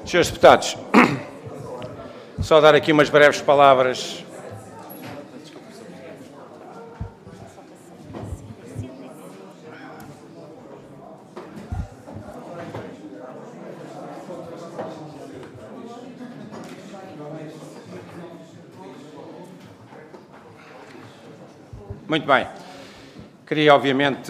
Senhores deputados, só dar aqui umas breves palavras. Muito bem. Queria, obviamente,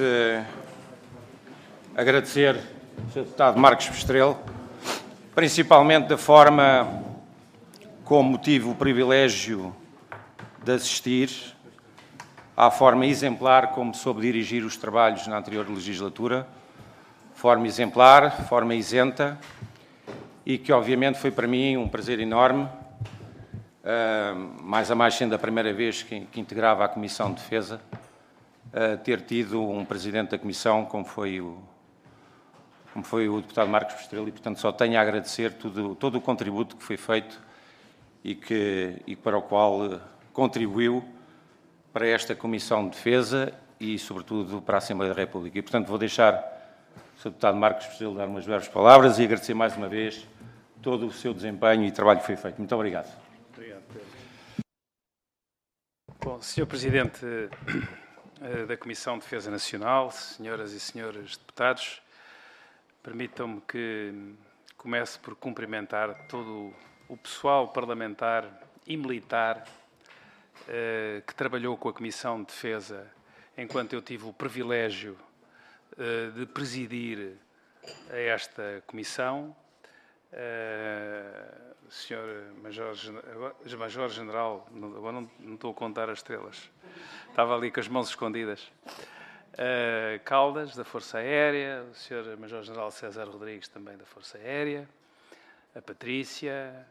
agradecer ao Sr. Deputado Marcos Pestrelo, principalmente da forma como tive o privilégio de assistir, à forma exemplar como soube dirigir os trabalhos na anterior legislatura, forma exemplar, forma isenta, e que, obviamente, foi para mim um prazer enorme, mais a mais sendo a primeira vez que integrava a Comissão de Defesa, ter tido um Presidente da Comissão como foi o deputado Marcos Pestrelo, e, portanto, só tenho a agradecer todo o contributo que foi feito e para o qual contribuiu para esta Comissão de Defesa e, sobretudo, para a Assembleia da República. E, portanto, vou deixar o Sr. Deputado Marcos Pestrelo dar umas breves palavras e agradecer mais uma vez todo o seu desempenho e trabalho que foi feito. Muito obrigado. Obrigado, Pedro. Bom, Sr. Presidente da Comissão de Defesa Nacional, senhoras e senhores deputados, permitam-me que comece por cumprimentar todo o pessoal parlamentar e militar que trabalhou com a Comissão de Defesa enquanto eu tive o privilégio de presidir a esta Comissão. Senhor Major-General, agora não estou a contar as estrelas, estava ali com as mãos escondidas. Caldas, da Força Aérea, o Sr. Major-General César Rodrigues, também da Força Aérea, a Patrícia,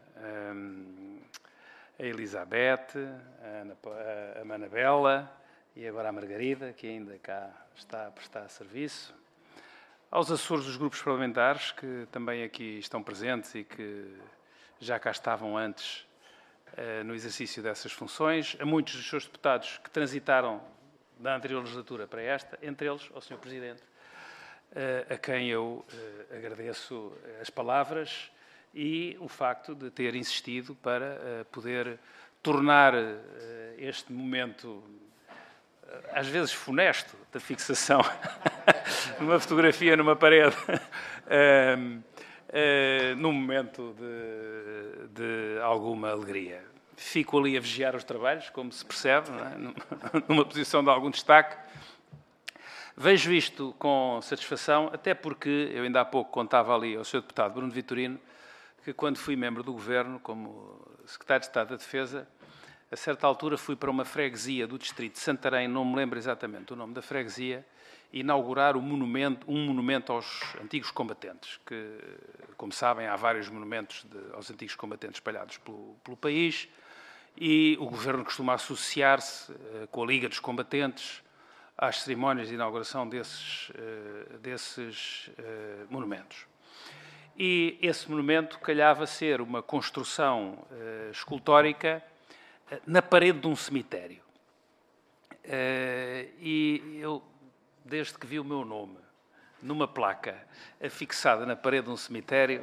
a Elizabeth, a Manabela e agora a Margarida, que ainda cá está a prestar serviço. Aos Açores, os grupos parlamentares, que também aqui estão presentes e que já cá estavam antes no exercício dessas funções, a muitos dos seus deputados que transitaram da anterior legislatura para esta, entre eles ao Sr. Presidente, a quem eu agradeço as palavras e o facto de ter insistido para poder tornar este momento, às vezes funesto, da fixação numa fotografia numa parede, num momento de alguma alegria. Fico ali a vigiar os trabalhos, como se percebe, não é? Numa posição de algum destaque. Vejo isto com satisfação, até porque eu ainda há pouco contava ali ao Sr. Deputado Bruno Vitorino que quando fui membro do Governo, como Secretário de Estado da Defesa, a certa altura fui para uma freguesia do distrito de Santarém, não me lembro exatamente o nome da freguesia, inaugurar um monumento aos antigos combatentes, que, como sabem, há vários monumentos aos antigos combatentes espalhados pelo país, e o Governo costuma associar-se com a Liga dos Combatentes às cerimónias de inauguração desses monumentos. E esse monumento calhava ser uma construção escultórica na parede de um cemitério. E eu, desde que vi o meu nome numa placa afixada na parede de um cemitério,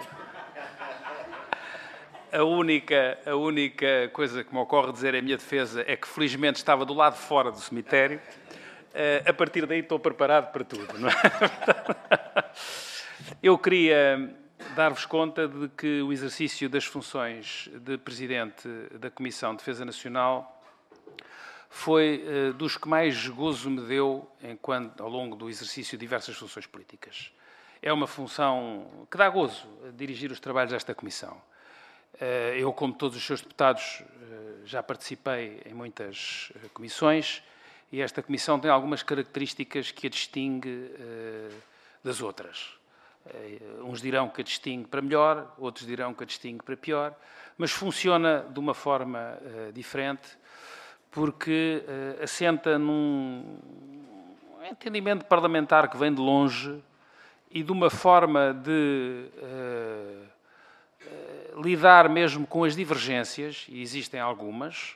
a única coisa que me ocorre dizer em minha defesa é que felizmente estava do lado de fora do cemitério. A partir daí estou preparado para tudo, não é? Eu queria dar-vos conta de que o exercício das funções de Presidente da Comissão de Defesa Nacional foi dos que mais gozo me deu ao longo do exercício de diversas funções políticas. É uma função que dá gozo dirigir os trabalhos desta Comissão. Eu, como todos os seus deputados, já participei em muitas comissões e esta Comissão tem algumas características que a distingue das outras. Uns dirão que a distingue para melhor, outros dirão que a distingue para pior, mas funciona de uma forma diferente porque assenta num entendimento parlamentar que vem de longe e de uma forma de lidar mesmo com as divergências, e existem algumas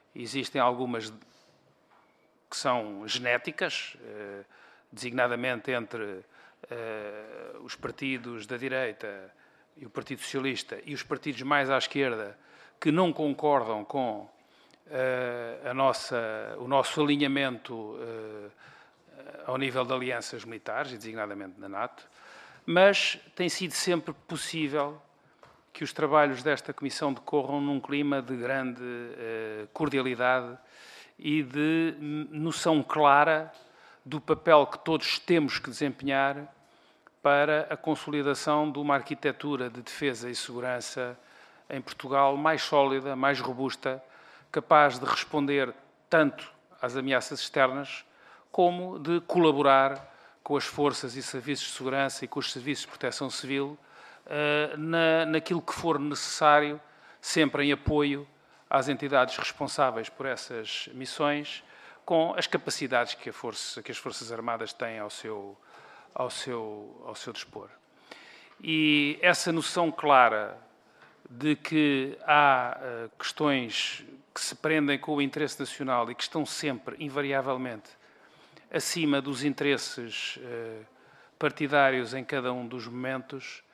que são genéticas, designadamente entre os partidos da direita e o Partido Socialista e os partidos mais à esquerda que não concordam com o nosso alinhamento ao nível de alianças militares, e designadamente da NATO, mas tem sido sempre possível que os trabalhos desta Comissão decorram num clima de grande cordialidade e de noção clara do papel que todos temos que desempenhar para a consolidação de uma arquitetura de defesa e segurança em Portugal mais sólida, mais robusta, capaz de responder tanto às ameaças externas como de colaborar com as forças e serviços de segurança e com os serviços de proteção civil naquilo que for necessário, sempre em apoio às entidades responsáveis por essas missões, com as capacidades que as Forças Armadas têm ao seu dispor. E essa noção clara de que há questões que se prendem com o interesse nacional e que estão sempre, invariavelmente, acima dos interesses partidários em cada um dos momentos,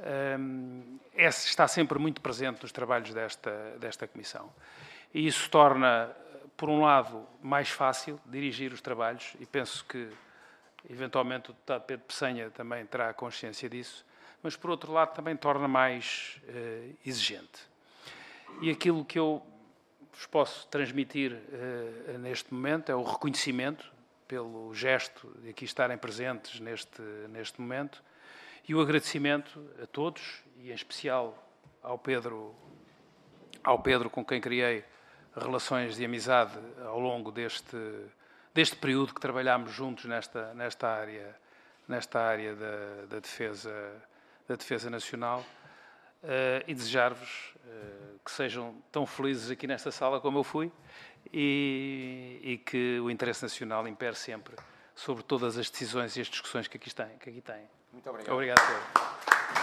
está sempre muito presente nos trabalhos desta Comissão. E isso torna, por um lado, mais fácil dirigir os trabalhos, e penso que, eventualmente, o deputado Pedro Peçanha também terá consciência disso, mas, por outro lado, também torna mais exigente. E aquilo que eu vos posso transmitir neste momento é o reconhecimento pelo gesto de aqui estarem presentes neste momento e o agradecimento a todos, e em especial ao Pedro com quem criei relações de amizade ao longo deste período que trabalhámos juntos nesta área da defesa nacional, e desejar-vos que sejam tão felizes aqui nesta sala como eu fui e que o interesse nacional impere sempre sobre todas as decisões e as discussões que aqui têm. Muito obrigado. Obrigado, Pedro.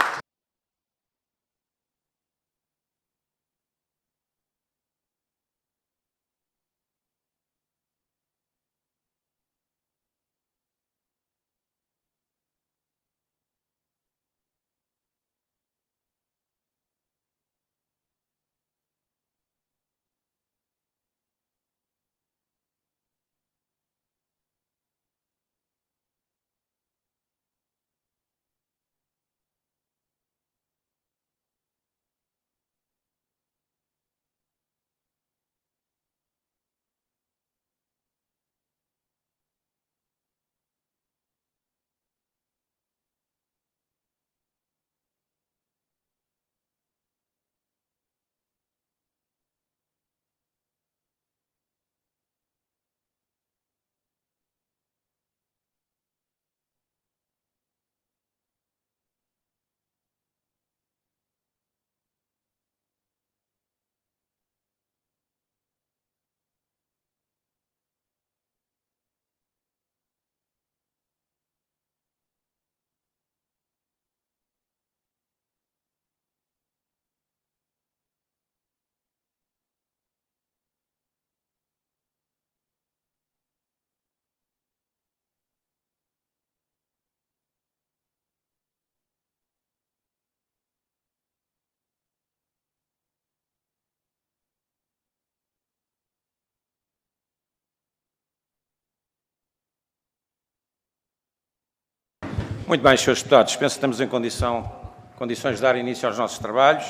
Muito bem, Srs. Deputados, penso que estamos em condições de dar início aos nossos trabalhos.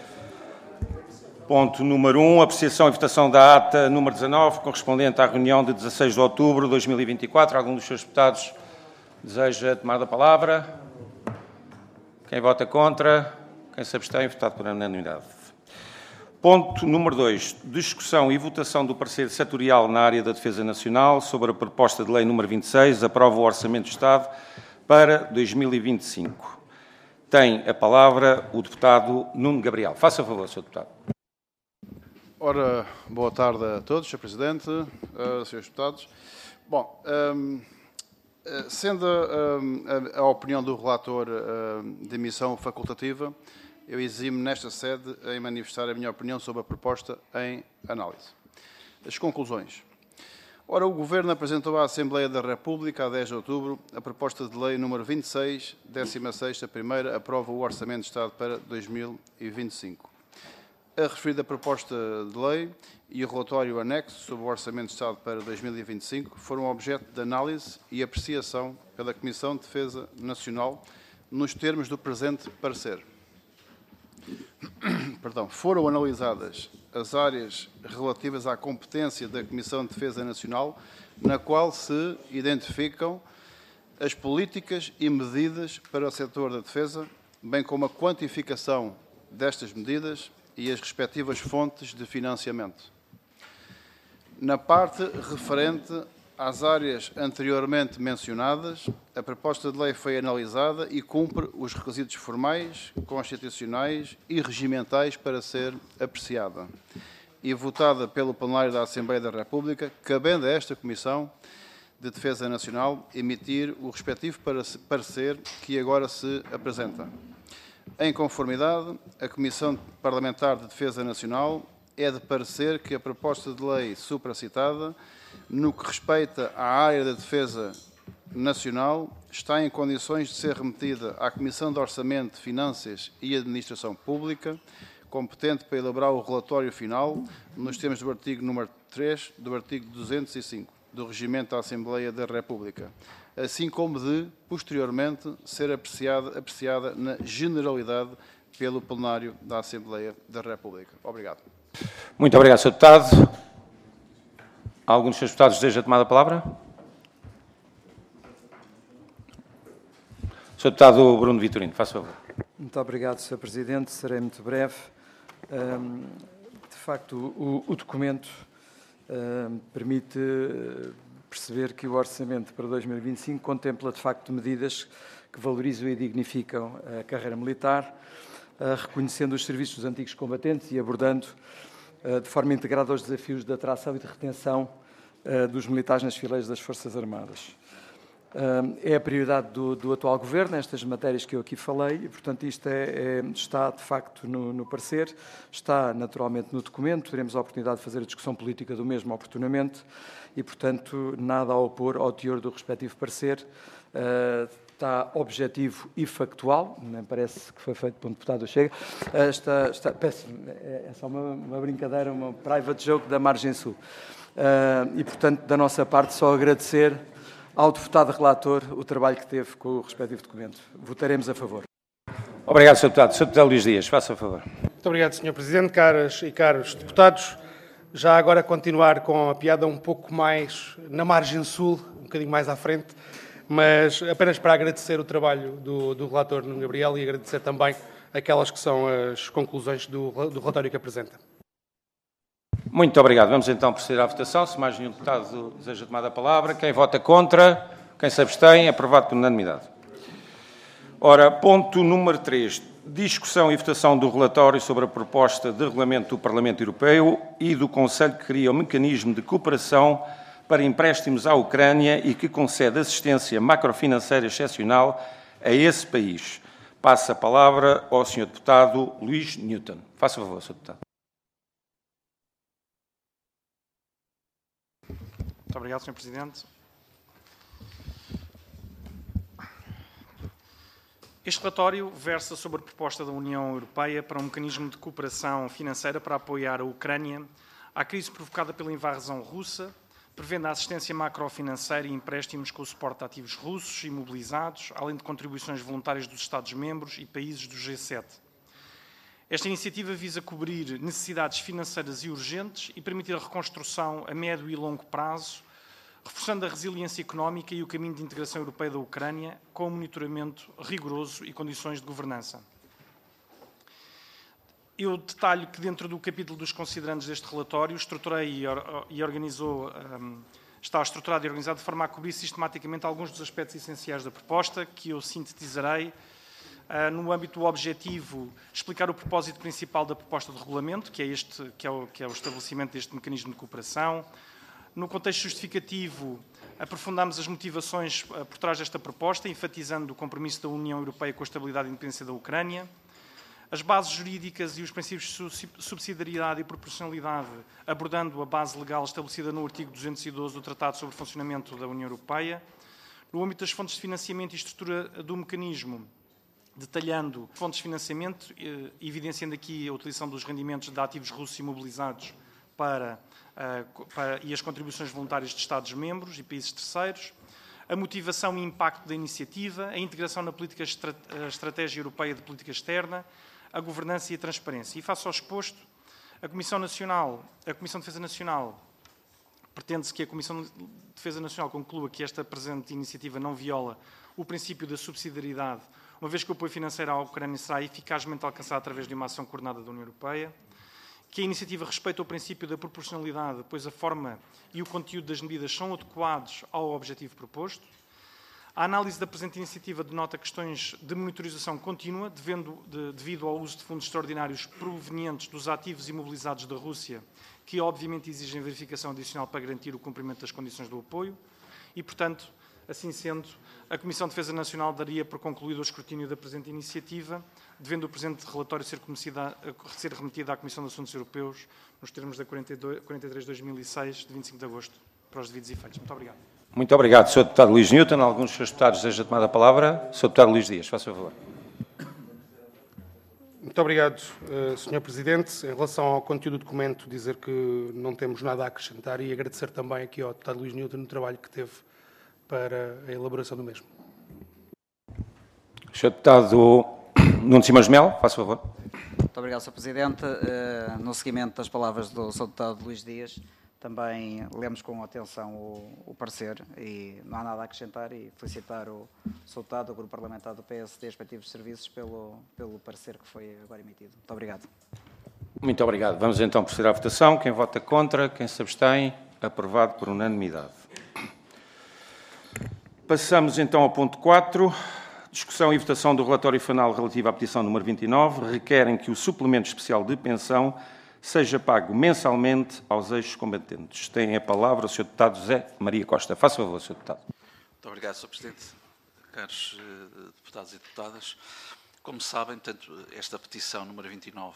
Ponto número 1, apreciação e votação da ata número 19, correspondente à reunião de 16 de outubro de 2024. Algum dos Srs. Deputados deseja tomar a palavra? Quem vota contra? Quem se abstém? Votado por unanimidade. Ponto número 2, discussão e votação do parecer setorial na área da defesa nacional sobre a proposta de lei número 26, aprova o Orçamento do Estado para 2025. Tem a palavra o deputado Nuno Gabriel. Faça favor, Sr. Deputado. Ora, boa tarde a todos, Sr. Presidente, Srs. Deputados. Bom, sendo a opinião do relator de missão facultativa, eu eximo nesta sede em manifestar a minha opinião sobre a proposta em análise. As conclusões. Ora, o Governo apresentou à Assembleia da República, a 10 de outubro, a proposta de lei número 26, 16ª primeira, aprova o Orçamento de Estado para 2025. A referida proposta de lei e o relatório anexo sobre o Orçamento de Estado para 2025 foram objeto de análise e apreciação pela Comissão de Defesa Nacional nos termos do presente parecer. Foram analisadas as áreas relativas à competência da Comissão de Defesa Nacional, na qual se identificam as políticas e medidas para o setor da defesa, bem como a quantificação destas medidas e as respectivas fontes de financiamento. Na parte referente às áreas anteriormente mencionadas, a proposta de lei foi analisada e cumpre os requisitos formais, constitucionais e regimentais para ser apreciada e votada pelo plenário da Assembleia da República, cabendo a esta Comissão de Defesa Nacional emitir o respectivo parecer que agora se apresenta. Em conformidade, a Comissão Parlamentar de Defesa Nacional é de parecer que a proposta de lei supracitada, no que respeita à área da defesa nacional, está em condições de ser remetida à Comissão de Orçamento, Finanças e Administração Pública, competente para elaborar o relatório final, nos termos do artigo número 3 do artigo 205 do Regimento da Assembleia da República, assim como de, posteriormente, ser apreciada na generalidade pelo plenário da Assembleia da República. Obrigado. Muito obrigado, Sr. Deputado. Algum dos seus deputados deseja tomar a palavra? Sr. Deputado Bruno Vitorino, faça favor. Muito obrigado, Sr. Presidente. Serei muito breve. De facto, o documento permite perceber que o orçamento para 2025 contempla, de facto, medidas que valorizam e dignificam a carreira militar, reconhecendo os serviços dos antigos combatentes e abordando de forma integrada os desafios de atração e de retenção dos militares nas fileiras das Forças Armadas. É a prioridade do atual Governo, estas matérias que eu aqui falei, e, portanto, isto está, de facto, no parecer, está, naturalmente, no documento, teremos a oportunidade de fazer a discussão política do mesmo oportunamente e, portanto, nada a opor ao teor do respectivo parecer. Está objetivo e factual, nem parece que foi feito por um deputado do Chega. É só uma brincadeira, uma private joke da Margem Sul. E, portanto, da nossa parte, só agradecer ao deputado relator o trabalho que teve com o respectivo documento. Votaremos a favor. Obrigado, Sr. Deputado. Sr. Deputado Luís Dias, faça favor. Muito obrigado, Sr. Presidente, caras e caros deputados. Já agora continuar com a piada um pouco mais na margem sul, um bocadinho mais à frente, mas apenas para agradecer o trabalho do relator Nuno Gabriel e agradecer também aquelas que são as conclusões do relatório que apresenta. Muito obrigado. Vamos então proceder à votação. Se mais nenhum deputado deseja tomar a palavra, quem vota contra, quem se abstém, aprovado por unanimidade. Ora, ponto número 3. Discussão e votação do relatório sobre a proposta de regulamento do Parlamento Europeu e do Conselho que cria o mecanismo de cooperação para empréstimos à Ucrânia e que concede assistência macrofinanceira excepcional a esse país. Passo a palavra ao Sr. Deputado Luís Newton. Faça favor, Sr. Deputado. Muito obrigado, Sr. Presidente. Este relatório versa sobre a proposta da União Europeia para um mecanismo de cooperação financeira para apoiar a Ucrânia à crise provocada pela invasão russa, prevendo a assistência macrofinanceira e empréstimos com o suporte de ativos russos imobilizados, além de contribuições voluntárias dos Estados-membros e países do G7. Esta iniciativa visa cobrir necessidades financeiras e urgentes e permitir a reconstrução a médio e longo prazo, reforçando a resiliência económica e o caminho de integração europeia da Ucrânia, com um monitoramento rigoroso e condições de governança. Eu detalho que dentro do capítulo dos considerandos deste relatório estruturei e organizou, está estruturado e organizado de forma a cobrir sistematicamente alguns dos aspectos essenciais da proposta, que eu sintetizarei no âmbito do objetivo, explicar o propósito principal da proposta de regulamento, que é o estabelecimento deste mecanismo de cooperação. No contexto justificativo, aprofundamos as motivações por trás desta proposta, enfatizando o compromisso da União Europeia com a estabilidade e independência da Ucrânia. as bases jurídicas e os princípios de subsidiariedade e proporcionalidade, abordando a base legal estabelecida no artigo 212 do Tratado sobre o Funcionamento da União Europeia, no âmbito das fontes de financiamento e estrutura do mecanismo, detalhando fontes de financiamento, evidenciando aqui a utilização dos rendimentos de ativos russos imobilizados e as contribuições voluntárias de Estados-membros e países terceiros, a motivação e impacto da iniciativa, a integração na política estratégia europeia de política externa, a governança e a transparência. E face ao exposto, a Comissão de Defesa Nacional, pretende-se que a Comissão de Defesa Nacional conclua que esta presente iniciativa não viola o princípio da subsidiariedade, uma vez que o apoio financeiro à Ucrânia será eficazmente alcançado através de uma ação coordenada da União Europeia, que a iniciativa respeita o princípio da proporcionalidade, pois a forma e o conteúdo das medidas são adequados ao objetivo proposto. A análise da presente iniciativa denota questões de monitorização contínua, devido ao uso de fundos extraordinários provenientes dos ativos imobilizados da Rússia, que obviamente exigem verificação adicional para garantir o cumprimento das condições do apoio e, portanto, assim sendo, a Comissão de Defesa Nacional daria por concluído o escrutínio da presente iniciativa, devendo o presente relatório ser remetido à Comissão de Assuntos Europeus, nos termos da 43/2006, de 25 de agosto, para os devidos efeitos. Muito obrigado. Muito obrigado, Sr. Deputado Luís Newton. Alguns dos seus deputados deseja tomar a palavra. Sr. Deputado Luís Dias, faça favor. Muito obrigado, Sr. Presidente. Em relação ao conteúdo do documento, dizer que não temos nada a acrescentar e agradecer também aqui ao deputado Luís Newton o trabalho que teve para a elaboração do mesmo. Sr. Deputado Nuno Simões Melo, faça favor. Muito obrigado, Sr. Presidente. No seguimento das palavras do Sr. Deputado Luís Dias, também lemos com atenção o parecer e não há nada a acrescentar e felicitar o Sr. Deputado, o Grupo Parlamentar do PSD e os respectivos serviços pelo parecer que foi agora emitido. Muito obrigado. Muito obrigado. Vamos então proceder à votação. Quem vota contra, quem se abstém, aprovado por unanimidade. Passamos então ao ponto 4. Discussão e votação do relatório final relativo à petição número 29. Requerem que o suplemento especial de pensão seja pago mensalmente aos ex-combatentes. Tem a palavra o Sr. Deputado José Maria Costa. Faça favor, Sr. Deputado. Muito obrigado, Sr. Presidente. Caros deputados e deputadas, como sabem, portanto, esta petição número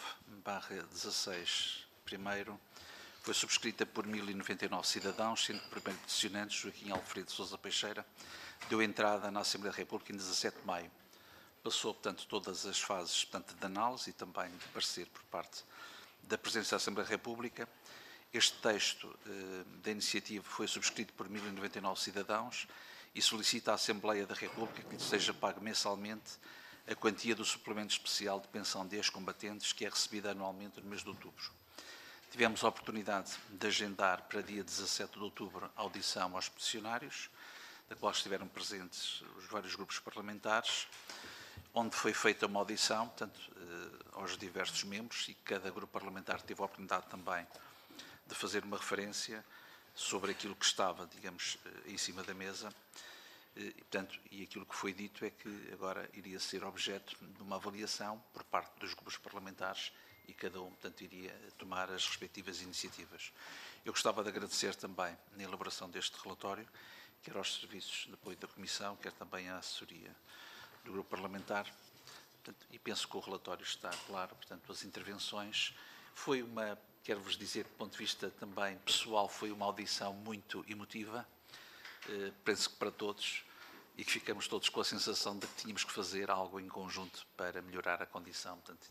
29/16, primeiro, foi subscrita por 1.099 cidadãos, sendo que o primeiro peticionante, Joaquim Alfredo Sousa Peixeira, deu entrada na Assembleia da República em 17 de maio. Passou, portanto, todas as fases, portanto, de análise e também de parecer por parte da Presidência da Assembleia da República. Este texto da iniciativa foi subscrito por 1.099 cidadãos e solicita à Assembleia da República que lhe seja pago mensalmente a quantia do suplemento especial de pensão de ex-combatentes que é recebida anualmente no mês de outubro. Tivemos a oportunidade de agendar para dia 17 de outubro a audição aos peticionários, da qual estiveram presentes os vários grupos parlamentares, onde foi feita uma audição, portanto, aos diversos membros, e cada grupo parlamentar teve a oportunidade também de fazer uma referência sobre aquilo que estava, digamos, em cima da mesa. E, portanto, e aquilo que foi dito é que agora iria ser objeto de uma avaliação por parte dos grupos parlamentares e cada um, portanto, iria tomar as respectivas iniciativas. Eu gostava de agradecer também, na elaboração deste relatório, quer aos serviços de apoio da Comissão, quer também à assessoria do grupo parlamentar, portanto, e penso que o relatório está claro, portanto, as intervenções. Foi uma, quero-vos dizer, do ponto de vista também pessoal, foi uma audição muito emotiva, penso que para todos, e que ficamos todos com a sensação de que tínhamos que fazer algo em conjunto para melhorar a condição, portanto,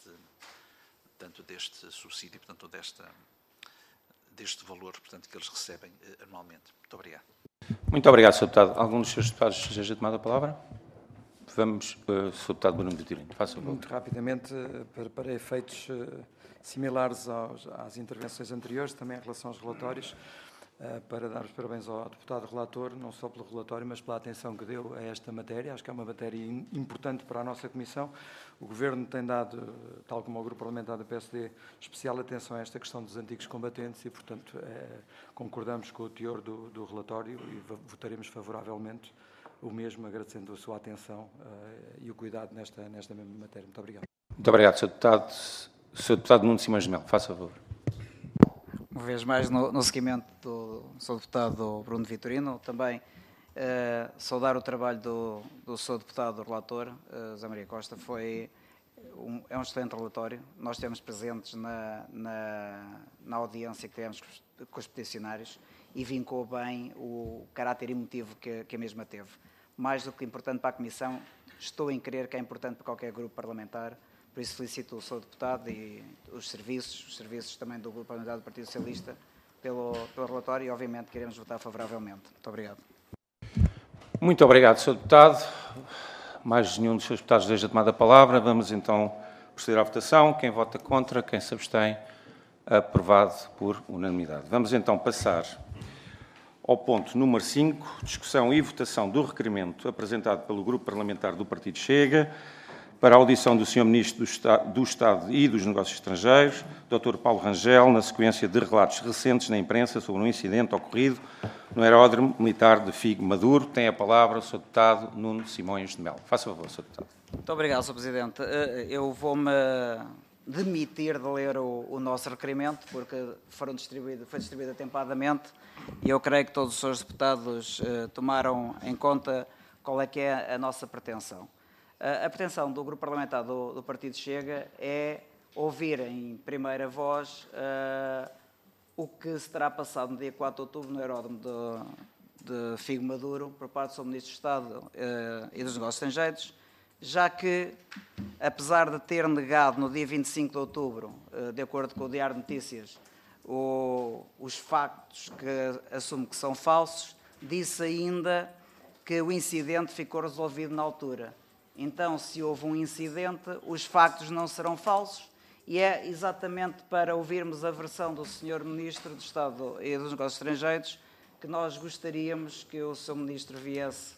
deste subsídio, portanto, deste valor, portanto, que eles recebem anualmente. Muito obrigado. Muito obrigado, Sr. Deputado. Algum dos seus deputados deseja tomar a palavra? Vamos, Sr. Deputado Bruno Vitorino, faça favor. Muito rapidamente, para efeitos similares às intervenções anteriores, também em relação aos relatórios, para dar os parabéns ao deputado relator, não só pelo relatório, mas pela atenção que deu a esta matéria. Acho que é uma matéria importante para a nossa Comissão. O Governo tem dado, tal como o Grupo Parlamentar do PSD, especial atenção a esta questão dos antigos combatentes e, portanto, concordamos com o teor do relatório e votaremos favoravelmente o mesmo, agradecendo a sua atenção e o cuidado nesta mesma matéria. Muito obrigado. Muito obrigado, Sr. Deputado. Sr. Deputado Nuno Simões Melo, faça favor. Uma vez mais, no seguimento do Sr. Deputado Bruno Vitorino, também saudar o trabalho do Sr. Deputado relator, José Maria Costa. Foi é um excelente relatório. Nós estivemos presentes na audiência que tivemos com os peticionários e vincou bem o caráter emotivo que a mesma teve. Mais do que importante para a Comissão, estou em crer que é importante para qualquer grupo parlamentar, por isso felicito o Sr. Deputado e os serviços também do Grupo Parlamentar do Partido Socialista pelo relatório e, obviamente, queremos votar favoravelmente. Muito obrigado. Muito obrigado, Sr. Deputado. Mais nenhum dos seus deputados deseja tomar a palavra. Vamos então proceder à votação. Quem vota contra, quem se abstém, aprovado por unanimidade. Vamos então passar ao ponto número 5, discussão e votação do requerimento apresentado pelo Grupo Parlamentar do Partido Chega para a audição do Sr. Ministro do Estado e dos Negócios Estrangeiros, Dr. Paulo Rangel, na sequência de relatos recentes na imprensa sobre um incidente ocorrido no aeródromo militar de Figo Maduro. Tem a palavra o Sr. Deputado Nuno Simões de Melo. Faça favor, Sr. Deputado. Muito obrigado, Sr. Presidente. Eu vou-me demitir de ler o nosso requerimento, porque foi distribuído atempadamente, e eu creio que todos os senhores deputados tomaram em conta qual é que é a nossa pretensão. A pretensão do Grupo Parlamentar do Partido Chega é ouvir em primeira voz o que se terá passado no dia 4 de outubro no aeródromo de Figo Maduro por parte do Sr. Ministro do Estado e dos Negócios Estrangeiros, já que, apesar de ter negado no dia 25 de outubro, de acordo com o Diário de Notícias, os factos que assume que são falsos, disse ainda que o incidente ficou resolvido na altura. Então, se houve um incidente, os factos não serão falsos, e é exatamente para ouvirmos a versão do Sr. Ministro do Estado e dos Negócios Estrangeiros que nós gostaríamos que o Sr. Ministro viesse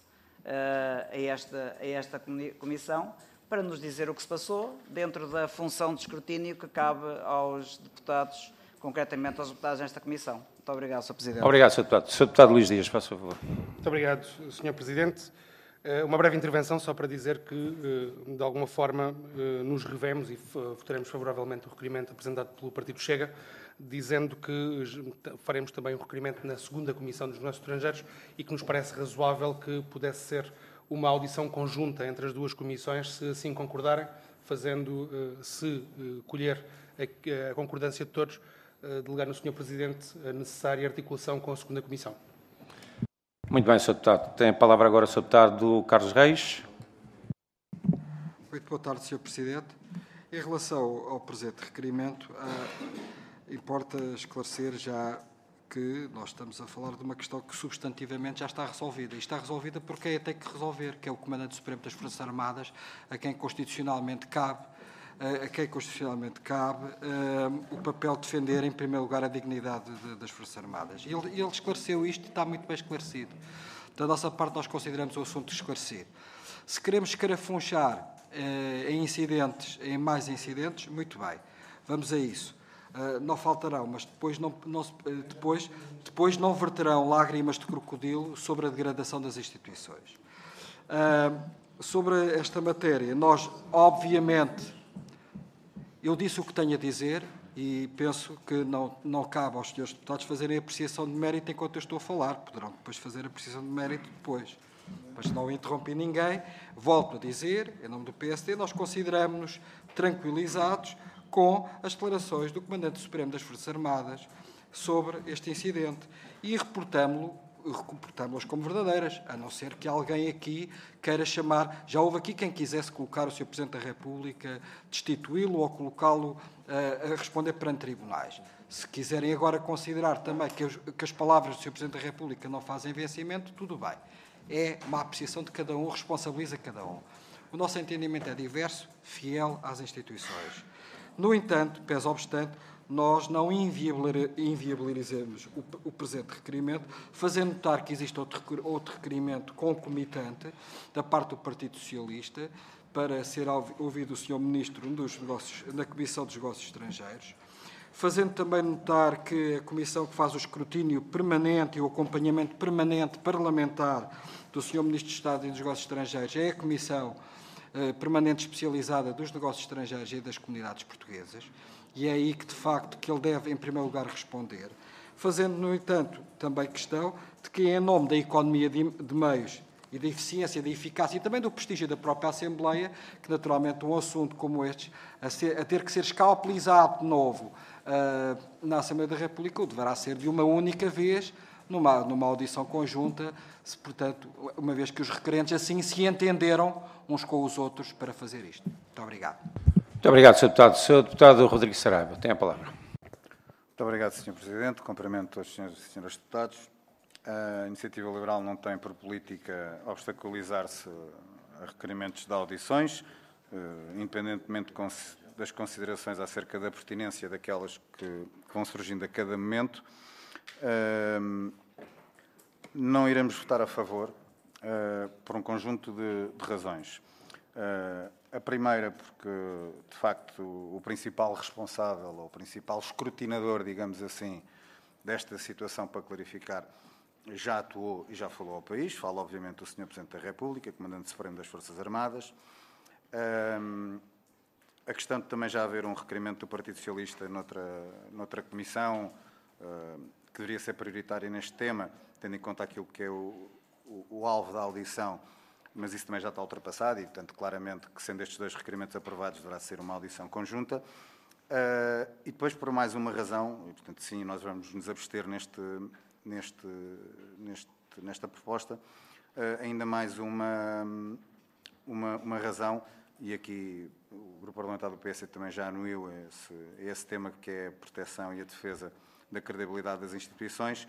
a esta comissão para nos dizer o que se passou dentro da função de escrutínio que cabe aos deputados, concretamente aos deputados nesta comissão. Muito obrigado, Sr. Presidente. Obrigado, Sr. Deputado. Sr. Deputado Luís Dias, faça favor. Muito obrigado, Sr. Presidente. Uma breve intervenção só para dizer que, de alguma forma, nos revemos e votaremos favoravelmente o requerimento apresentado pelo Partido Chega, dizendo que faremos também um requerimento na segunda Comissão dos Negócios Estrangeiros e que nos parece razoável que pudesse ser uma audição conjunta entre as duas comissões, se assim concordarem, fazendo, se colher a concordância de todos, delegar no Sr. Presidente a necessária articulação com a segunda Comissão. Muito bem, Sr. Deputado. Tem a palavra agora o Sr. Deputado Carlos Reis. Muito boa tarde, Sr. Presidente. Em relação ao presente requerimento, importa esclarecer já que nós estamos a falar de uma questão que substantivamente já está resolvida. E está resolvida porque é tem que resolver, que é o Comandante Supremo das Forças Armadas, a quem constitucionalmente cabe o papel de defender, em primeiro lugar, a dignidade das Forças Armadas. E ele esclareceu isto e está muito bem esclarecido. Da nossa parte, nós consideramos o assunto esclarecido. Se queremos escarafunchar em mais incidentes, muito bem, vamos a isso. Não faltarão, mas depois não verterão lágrimas de crocodilo sobre a degradação das instituições. Sobre esta matéria, nós, obviamente, eu disse o que tenho a dizer e penso que não cabe aos senhores deputados fazerem apreciação de mérito enquanto eu estou a falar. Poderão depois fazer apreciação de mérito depois. Mas não interrompi ninguém. Volto a dizer, em nome do PSD, nós consideramos-nos tranquilizados com as declarações do Comandante Supremo das Forças Armadas sobre este incidente e reportámos-las como verdadeiras, a não ser que alguém aqui queira chamar. Já houve aqui quem quisesse colocar o Sr. Presidente da República, destituí-lo ou colocá-lo a responder perante tribunais. Se quiserem agora considerar também que as palavras do Sr. Presidente da República não fazem vencimento, tudo bem. É uma apreciação de cada um, responsabiliza cada um. O nosso entendimento é diverso, fiel às instituições. No entanto, pese obstante, nós não inviabilizamos o presente requerimento, fazendo notar que existe outro requerimento concomitante da parte do Partido Socialista para ser ouvido o Sr. Ministro na Comissão dos Negócios Estrangeiros, fazendo também notar que a Comissão que faz o escrutínio permanente e o acompanhamento permanente parlamentar do Sr. Ministro de Estado e dos Negócios Estrangeiros é a Comissão permanente especializada dos negócios estrangeiros e das comunidades portuguesas, e é aí que, de facto, que ele deve, em primeiro lugar, responder. Fazendo, no entanto, também questão de que, em nome da economia de meios e da eficiência, da eficácia e também do prestígio da própria Assembleia, que naturalmente um assunto como este, a ter que ser escalpelizado de novo na Assembleia da República, deverá ser de uma única vez, numa audição conjunta, portanto, uma vez que os requerentes assim se entenderam uns com os outros para fazer isto. Muito obrigado. Muito obrigado, Sr. Deputado. Sr. Deputado Rodrigues Saraiva, tem a palavra. Muito obrigado, Sr. Presidente. Cumprimento os senhores e senhoras deputados. A Iniciativa Liberal não tem por política obstaculizar-se a requerimentos de audições, independentemente das considerações acerca da pertinência daquelas que vão surgindo a cada momento. Não iremos votar a favor por um conjunto de razões. A primeira, porque, de facto, o principal responsável, ou o principal escrutinador, digamos assim, desta situação, para clarificar, já atuou e já falou ao país. Fala, obviamente, o Sr. Presidente da República, Comandante Supremo das Forças Armadas. A questão de também já haver um requerimento do Partido Socialista noutra comissão, que deveria ser prioritária neste tema, tendo em conta aquilo que é o alvo da audição, mas isso também já está ultrapassado e, portanto, claramente que, sendo estes dois requerimentos aprovados, deverá ser uma audição conjunta. E depois, por mais uma razão, e, portanto, sim, nós vamos nos abster nesta proposta, ainda mais uma razão, e aqui o Grupo Parlamentar do PS também já anuiu esse tema, que é a proteção e a defesa da credibilidade das instituições,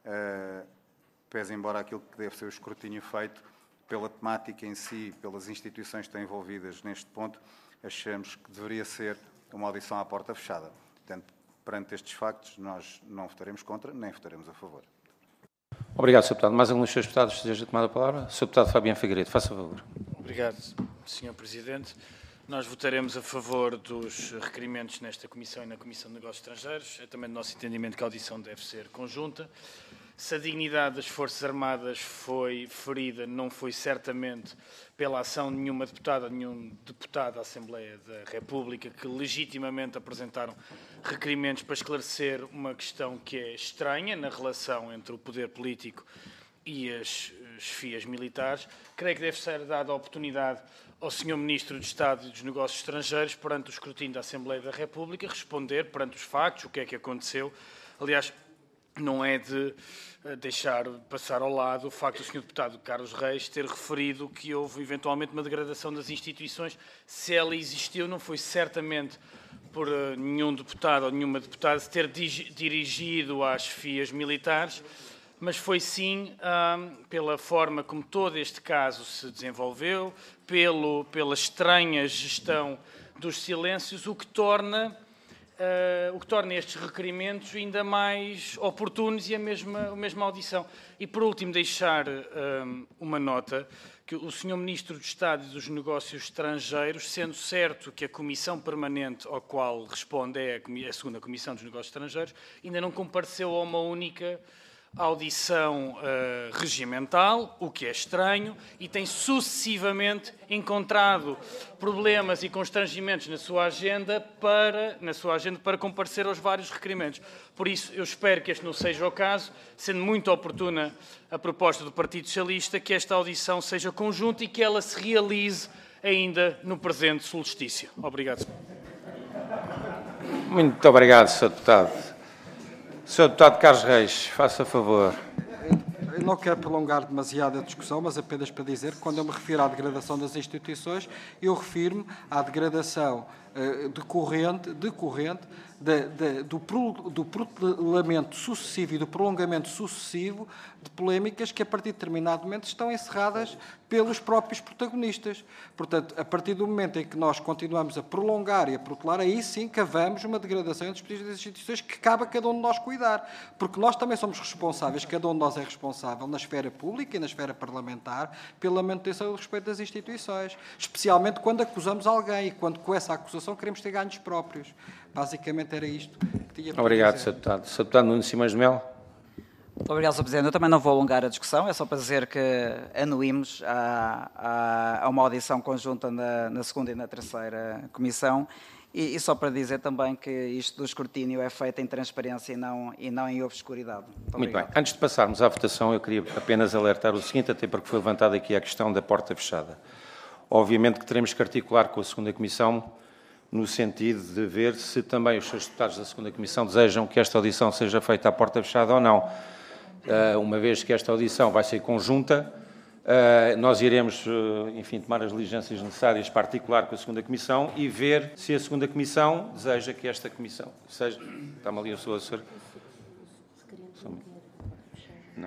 pese embora aquilo que deve ser o escrutínio feito pela temática em si, pelas instituições que estão envolvidas neste ponto, achamos que deveria ser uma audição à porta fechada. Portanto, perante estes factos, nós não votaremos contra, nem votaremos a favor. Obrigado, Sr. Deputado. Mais algum dos seus deputados deseja tomar a palavra? Sr. Deputado Fabiano Figueiredo, faça favor. Obrigado, Sr. Presidente. Nós votaremos a favor dos requerimentos nesta Comissão e na Comissão de Negócios Estrangeiros. É também do nosso entendimento que a audição deve ser conjunta. Se a dignidade das Forças Armadas foi ferida, não foi certamente pela ação de nenhuma deputada, nenhum deputado da Assembleia da República, que legitimamente apresentaram requerimentos para esclarecer uma questão que é estranha na relação entre o poder político e as chefias militares. Creio que deve ser dada a oportunidade ao Sr. Ministro de Estado e dos Negócios Estrangeiros, perante o escrutínio da Assembleia da República, responder perante os factos, o que é que aconteceu. Aliás, não é de deixar passar ao lado o facto do Sr. Deputado Carlos Reis ter referido que houve eventualmente uma degradação das instituições. Se ela existiu, não foi certamente por nenhum deputado ou nenhuma deputada se ter dirigido às chefias militares, mas foi sim pela forma como todo este caso se desenvolveu, pela estranha gestão dos silêncios, o que torna estes requerimentos ainda mais oportunos e a mesma audição. E, por último, deixar uma nota, que o Sr. Ministro de Estado e dos Negócios Estrangeiros, sendo certo que a Comissão Permanente ao qual responde é a segunda Comissão dos Negócios Estrangeiros, ainda não compareceu a uma única audição regimental, o que é estranho, e tem sucessivamente encontrado problemas e constrangimentos na sua agenda para comparecer aos vários requerimentos. Por isso, eu espero que este não seja o caso, sendo muito oportuna a proposta do Partido Socialista, que esta audição seja conjunta e que ela se realize ainda no presente solstício. Obrigado. Muito obrigado, Sr. Deputado. Sr. Deputado Carlos Reis, faça favor. Eu não quero prolongar demasiado a discussão, mas apenas para dizer que, quando eu me refiro à degradação das instituições, eu refiro-me à degradação decorrente do protelamento sucessivo e do prolongamento sucessivo de polémicas que, a partir de determinado momento, estão encerradas pelos próprios protagonistas. Portanto, a partir do momento em que nós continuamos a prolongar e a protelar, aí sim cavamos uma degradação das instituições que cabe a cada um de nós cuidar. Porque nós também somos responsáveis, cada um de nós é responsável, na esfera pública e na esfera parlamentar, pela manutenção e o respeito das instituições. Especialmente quando acusamos alguém e quando, com essa acusação, queremos ter ganhos próprios. Basicamente era isto que tinha para Obrigado, dizer. Sr. Deputado. Sr. Deputado Nuno Simões de Melo. Muito obrigado, Sr. Presidente. Eu também não vou alongar a discussão, é só para dizer que anuímos a uma audição conjunta na segunda e na terceira comissão E só para dizer também que isto do escrutínio é feito em transparência e não em obscuridade. Muito bem. Antes de passarmos à votação, eu queria apenas alertar o seguinte, até porque foi levantada aqui a questão da porta fechada. Obviamente que teremos que articular com a segunda Comissão no sentido de ver se também os seus deputados da segunda Comissão desejam que esta audição seja feita à porta fechada ou não. Uma vez que esta audição vai ser conjunta, nós iremos, enfim, tomar as diligências necessárias para articular com a segunda Comissão e ver se a segunda Comissão deseja que esta Comissão seja... Está-me ali a sua... Não?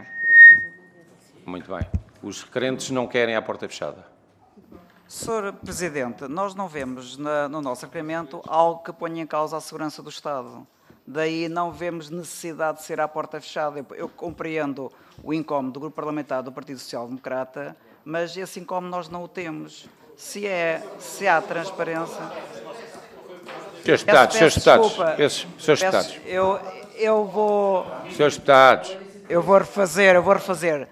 Muito bem. Os requerentes não querem a porta fechada. Sr. Presidente, nós não vemos no nosso requerimento algo que ponha em causa a segurança do Estado. Daí não vemos necessidade de ser à porta fechada. Eu compreendo o incómodo do Grupo Parlamentar do Partido Social Democrata, mas esse incómodo nós não o temos. Se há transparência... Senhores deputados, eu vou... Senhores deputados... Eu vou refazer.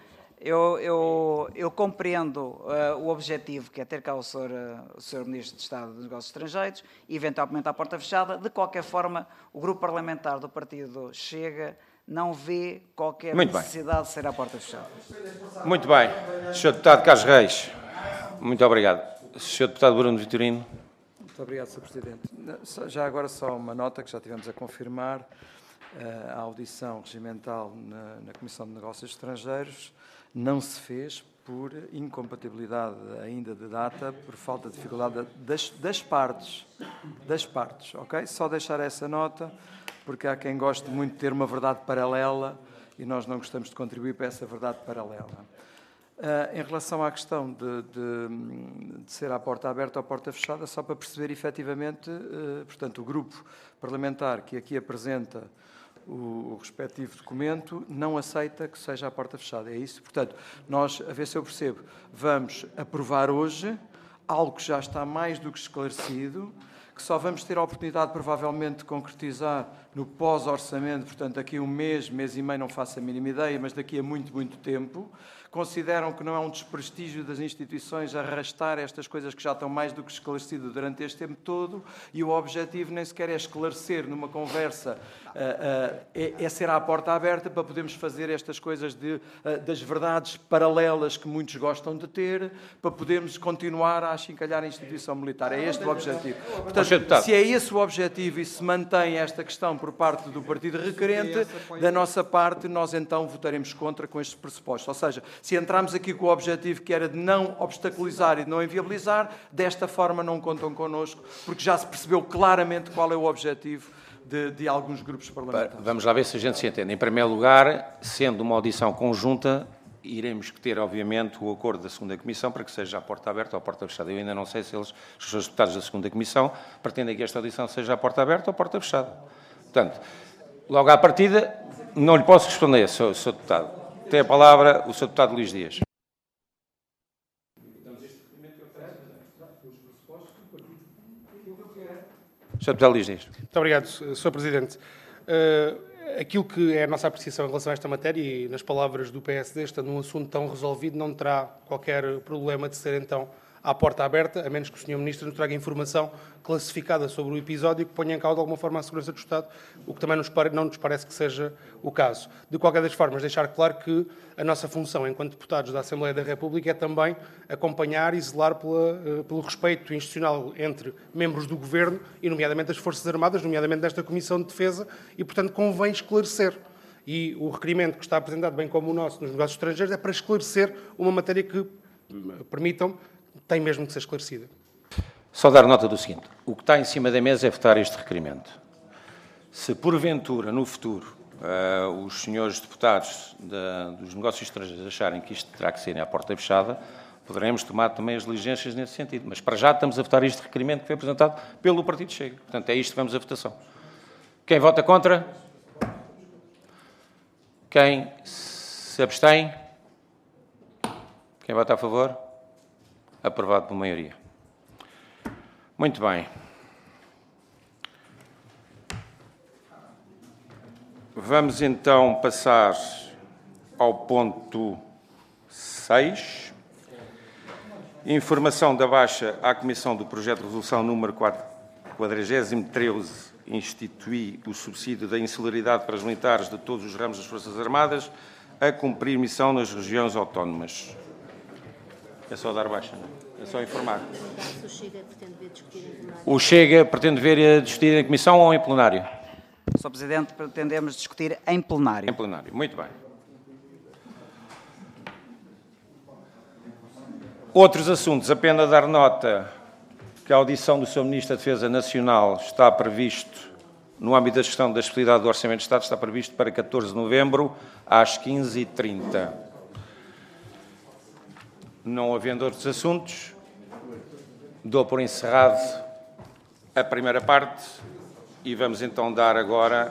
Eu compreendo o objetivo, que é ter cá o Sr. Ministro de Estado dos Negócios Estrangeiros, e eventualmente à porta fechada. De qualquer forma, o Grupo Parlamentar do Partido Chega não vê qualquer necessidade de ser à porta fechada. Muito bem. Sr. Deputado Carlos Reis, muito obrigado. Sr. Deputado Bruno Vitorino. Muito obrigado, Sr. Presidente. Já agora só uma nota que já tivemos a confirmar. A audição regimental na Comissão de Negócios Estrangeiros não se fez por incompatibilidade ainda de data, por falta de dificuldade das partes, ok? Só deixar essa nota, porque há quem goste muito de ter uma verdade paralela e nós não gostamos de contribuir para essa verdade paralela. Em relação à questão de ser à porta aberta ou à porta fechada, só para perceber efetivamente, portanto, o grupo parlamentar que aqui apresenta o respectivo documento não aceita que seja à porta fechada. É isso? Portanto, nós, a ver se eu percebo, vamos aprovar hoje algo que já está mais do que esclarecido, que só vamos ter a oportunidade, provavelmente, de concretizar no pós-orçamento, portanto, daqui a um mês e meio, não faço a mínima ideia, mas daqui a muito, muito tempo. Consideram que não é um desprestígio das instituições arrastar estas coisas que já estão mais do que esclarecidas durante este tempo todo, e o objetivo nem sequer é esclarecer numa conversa, é ser à porta aberta para podermos fazer estas coisas das verdades paralelas que muitos gostam de ter, para podermos continuar a achincalhar a instituição militar. É este o objetivo. Portanto, se é esse o objetivo e se mantém esta questão por parte do partido requerente, da nossa parte, nós então votaremos contra com estes pressupostos. Ou seja, se entrarmos aqui com o objetivo que era de não obstaculizar e de não inviabilizar, desta forma não contam connosco, porque já se percebeu claramente qual é o objetivo de alguns grupos parlamentares. Vamos lá ver se a gente se entende. Em primeiro lugar, sendo uma audição conjunta, iremos ter, obviamente, o acordo da segunda Comissão para que seja à porta aberta ou à porta fechada. Eu ainda não sei se os seus deputados da segunda Comissão pretendem que esta audição seja à porta aberta ou à porta fechada. Portanto, logo à partida, não lhe posso responder, Sr. Deputado. Tem a palavra o Sr. Deputado Luís Dias. Sr. Deputado Luís Dias. Muito obrigado, Sr. Presidente. Aquilo que é a nossa apreciação em relação a esta matéria, e nas palavras do PSD, estando um assunto tão resolvido, não terá qualquer problema de ser, então, à porta aberta, a menos que o Sr. Ministro nos traga informação classificada sobre o episódio que ponha em causa de alguma forma a segurança do Estado, o que também não nos parece que seja o caso. De qualquer das formas, deixar claro que a nossa função enquanto deputados da Assembleia da República é também acompanhar e zelar pelo respeito institucional entre membros do Governo e, nomeadamente, das Forças Armadas, nomeadamente desta Comissão de Defesa, e, portanto, convém esclarecer. E o requerimento que está apresentado, bem como o nosso nos negócios estrangeiros, é para esclarecer uma matéria que, permitam, tem mesmo que ser esclarecida. Só dar nota do seguinte. O que está em cima da mesa é votar este requerimento. Se, porventura, no futuro, os senhores deputados dos negócios estrangeiros acharem que isto terá que ser à porta fechada, poderemos tomar também as diligências nesse sentido. Mas, para já, estamos a votar este requerimento que foi apresentado pelo Partido Chega. Portanto, é isto que vamos à votação. Quem vota contra? Quem se abstém? Quem vota a favor? Aprovado por maioria. Muito bem. Vamos então passar ao ponto 6. Informação da baixa à Comissão do Projeto de Resolução número 4. 4013 institui o subsídio da insularidade para os militares de todos os ramos das Forças Armadas a cumprir missão nas regiões autónomas. É só dar baixa, não é? É só informar. O Chega pretende ver discutido em comissão ou em plenário? Sr. Presidente, pretendemos discutir em plenário. Em plenário, muito bem. Outros assuntos, apenas dar nota que a audição do Sr. Ministro da Defesa Nacional está previsto, no âmbito da gestão da especialidade do Orçamento de Estado, está previsto para 14 de novembro, às 15h30. Não havendo outros assuntos, dou por encerrado a primeira parte e vamos então dar agora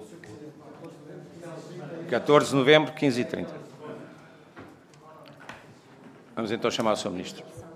14 de novembro, 15h30. Vamos então chamar o Sr. Ministro.